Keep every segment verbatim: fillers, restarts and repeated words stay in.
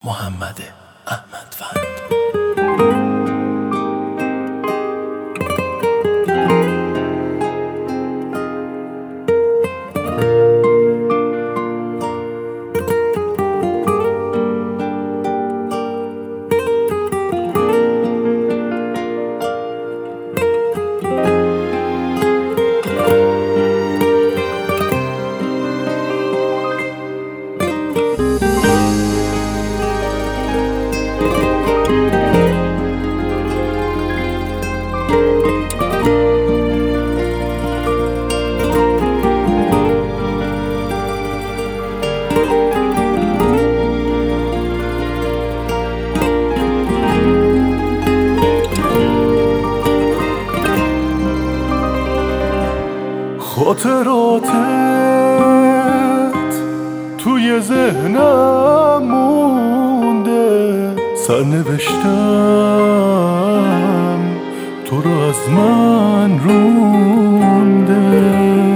محمد احمدوند. خاطراتت توی ذهنم مونده، سرنوشتم تو رو از من رونده.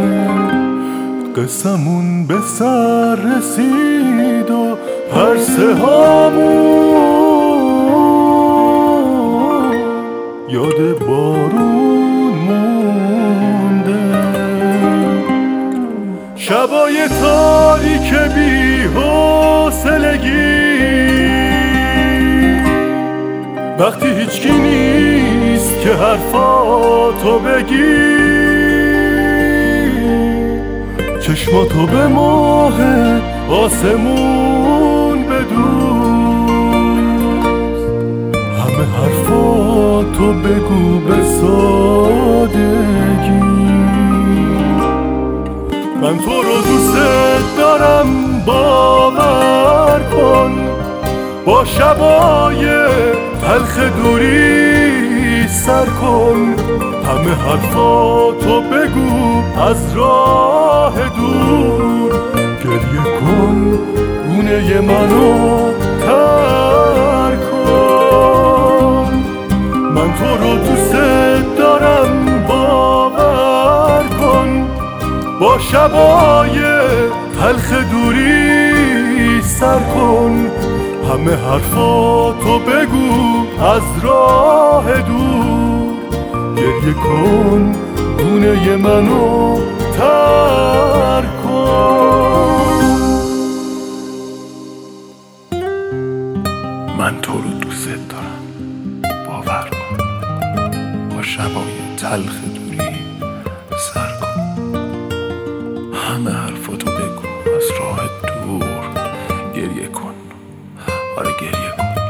قصمون به سر رسید و پرسه هامون یاد بارون مونده. شبای تاریک بی حوصلگی، وقتی هیچکی نیست که حرفاتو بگی، چشماتو به ماه آسمون بدوز، همه حرفاتو بگو به سادگی. من تو رو دوست دارم، باور کن، با شبای تلخ دوری سر کن، همه حرفاتو بگو از راه دور. گریه کن، گونه منو تر کن. من تو رو دوست دارم، باور کن، با شبای تلخ دوری سر کن، همه حرفاتو بگو از راه دور. گریه کن، گونه منو تر کن. من تو رو دوست دارم، باور کن، با شبای تلخ دوری سر کن، همه حرفاتو بگو از راه دور. گریه کن، آره گریه کن.